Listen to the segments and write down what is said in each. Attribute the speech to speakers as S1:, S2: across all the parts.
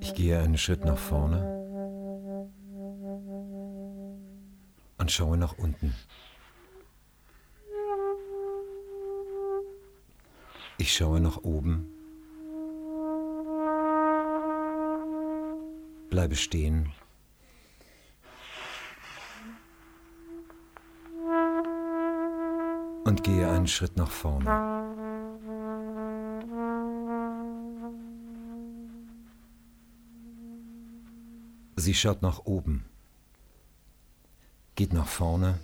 S1: Ich gehe einen Schritt nach vorne und schaue nach unten. Ich schaue nach oben, bleibe stehen und gehe einen Schritt nach vorne. Sie schaut nach oben, geht nach vorne,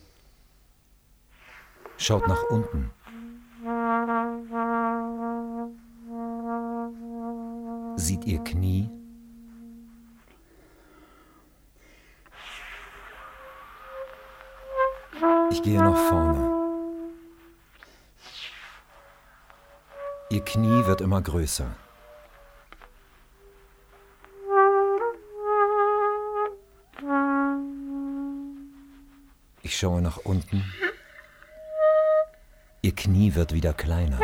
S1: schaut nach unten. Sieht ihr Knie, ich gehe nach vorne. Ihr Knie wird immer größer. Ich schaue nach unten. Ihr Knie wird wieder kleiner.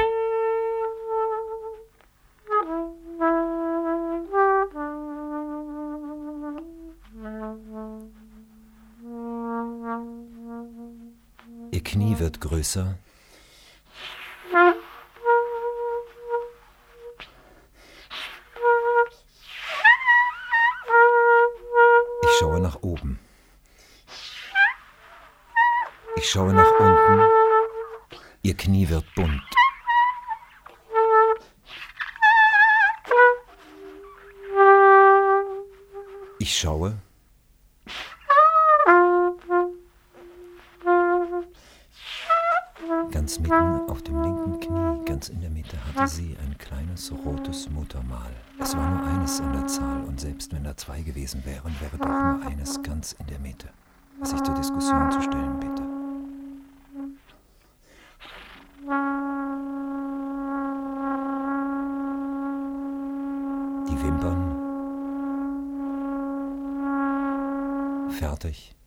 S1: Ihr Knie wird größer. Ich schaue nach oben. Ich schaue nach unten. Ihr Knie wird bunt. Ich schaue. Ganz mitten auf dem linken Knie, ganz in der Mitte, hatte sie ein kleines rotes Muttermal. Es war nur eines an der Zahl und selbst wenn da zwei gewesen wären, wäre doch nur eines ganz in der Mitte, was ich zur Diskussion zu stellen bitte. Die Wimpern fertig.